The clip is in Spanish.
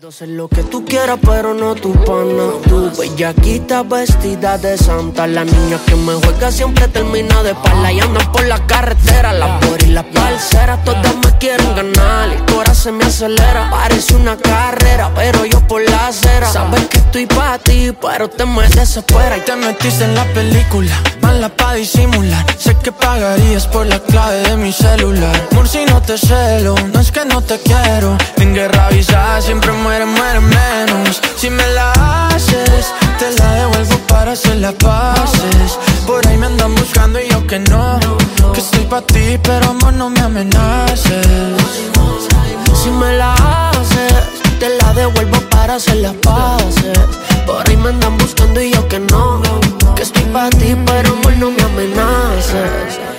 Hacer lo que tú quieras, pero no tu pana. Tu bellaquita vestida de santa. La niña que me juega siempre termina de espalda. Y andan por la carretera, las por y las parceras. Todas me quieren ganar, el corazón se me acelera. Parece una carrera, pero yo por la acera. Sabes que estoy pa' ti, pero te me desespera. Y te metiste en la película, mala pa' disimular. Sé que pagarías por la clave de mi celular. Amor, si no te celo, no es que no te quiero. En guerra avisada siempre muere menos. Si me la haces, te la devuelvo para hacer las paces. Por ahí me andan buscando y yo que no. Que estoy pa' ti, pero amor, no me amenaces. Si me la haces, te la devuelvo para hacer las paces. Por ahí me andan buscando y yo que no. Que estoy pa' ti, pero amor, no me amenaces.